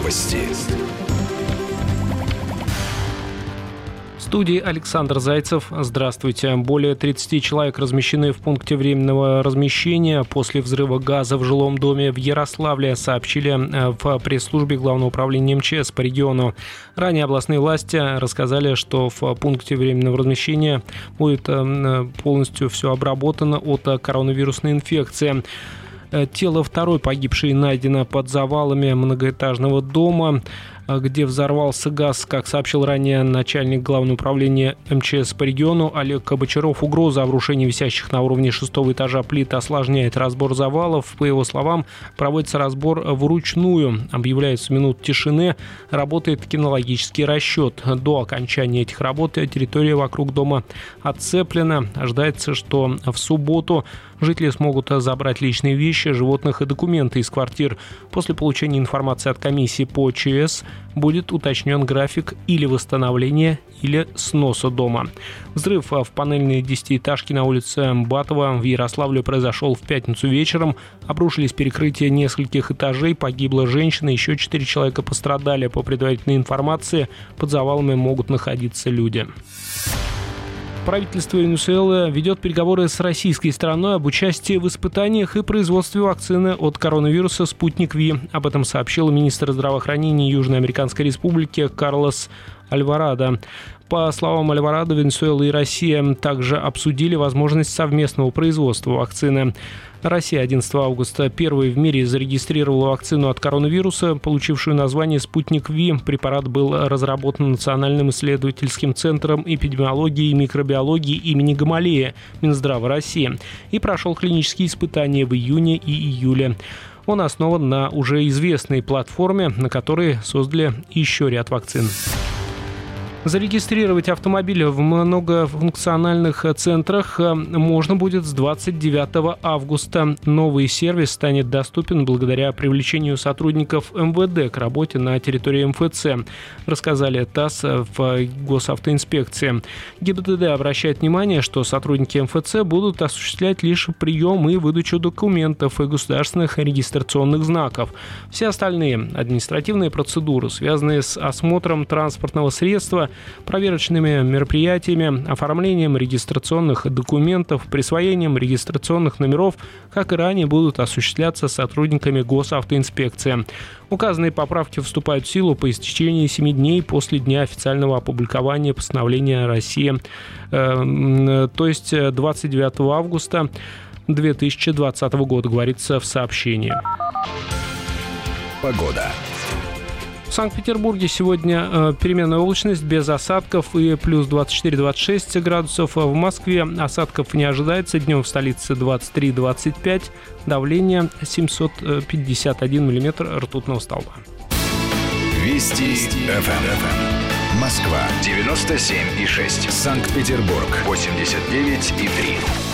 Новости. В студии Александр Зайцев. Здравствуйте. Более 30 человек размещены в пункте временного размещения после взрыва газа в жилом доме в Ярославле, сообщили в пресс-службе Главного управления МЧС по региону. Ранее областные власти рассказали, что в пункте временного размещения будет полностью все обработано от коронавирусной инфекции. Тело второй погибшей найдено под завалами многоэтажного дома, где взорвался газ. Как сообщил ранее начальник Главного управления МЧС по региону Олег Бочаров, угроза обрушения висящих на уровне 6-го этажа плит осложняет разбор завалов. По его словам, проводится разбор вручную. Объявляется минут тишины, работает кинологический расчет. До окончания этих работ территория вокруг дома отцеплена. Ожидается, что в субботу жители смогут забрать личные вещи, животных и документы из квартир. После получения информации от комиссии по ЧС будет уточнен график или восстановления, или сноса дома. Взрыв в панельной 10-этажке на улице Батова в Ярославле произошел в пятницу вечером. Обрушились перекрытия нескольких этажей, погибла женщина, еще 4 человека пострадали. По предварительной информации, под завалами могут находиться люди. Правительство Венесуэлы ведет переговоры с российской стороной об участии в испытаниях и производстве вакцины от коронавируса «Спутник Ви». Об этом сообщил министр здравоохранения Южноамериканской республики Карлос Альварадо. По словам Альварадо, Венесуэла и Россия также обсудили возможность совместного производства вакцины. Россия 11 августа первой в мире зарегистрировала вакцину от коронавируса, получившую название «Спутник Ви». Препарат был разработан Национальным исследовательским центром эпидемиологии и микробиологии имени Гамалея Минздрава России и прошел клинические испытания в июне и июле. Он основан на уже известной платформе, на которой создали еще ряд вакцин. Зарегистрировать автомобиль в многофункциональных центрах можно будет с 29 августа. Новый сервис станет доступен благодаря привлечению сотрудников МВД к работе на территории МФЦ, рассказали ТАСС в госавтоинспекции. ГИБДД обращает внимание, что сотрудники МФЦ будут осуществлять лишь прием и выдачу документов и государственных регистрационных знаков. Все остальные административные процедуры, связанные с осмотром транспортного средства, проверочными мероприятиями, оформлением регистрационных документов, присвоением регистрационных номеров, как и ранее, будут осуществляться сотрудниками госавтоинспекции. Указанные поправки вступают в силу по истечении 7 дней после дня официального опубликования постановления России, то есть 29 августа 2020 года, говорится в сообщении. Погода. В Санкт-Петербурге сегодня переменная облачность без осадков и плюс 24-26 градусов. В Москве осадков не ожидается. Днем в столице 23-25. Давление 751 миллиметр ртутного столба. Вести ФМ. Москва 97,6. Санкт-Петербург 89,3.